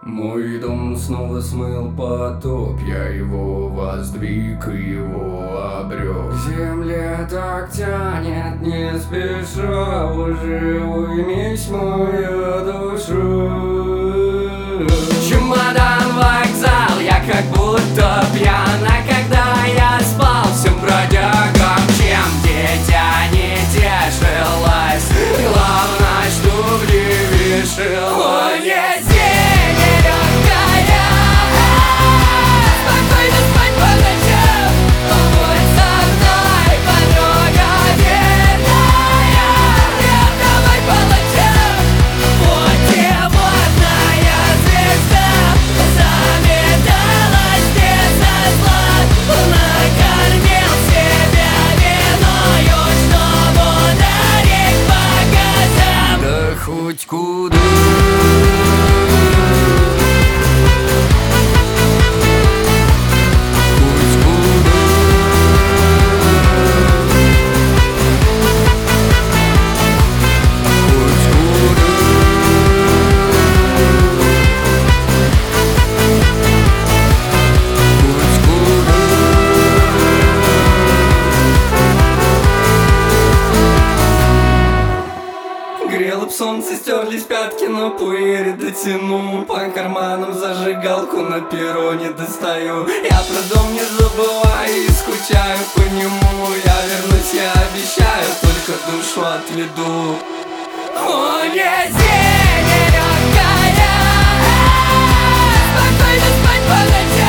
Мой дом снова смыл потоп, я его воздвиг и его обрек. К земле так тянет, не спеша, уже уймись мою душу. Чемодан, вокзал, я как будто пьян, а когда я спал всем бродягам, чем дитя не тешилась, главное, чтоб не вешалась. Хоть куда. Грело б солнце, стерлись пятки, но пуэри дотяну. По карманам зажигалку на перроне достаю. Я про дом не забываю и скучаю по нему. Я вернусь, я обещаю, только душу отведу. Он есть день легкая, спокойно спать по ночам.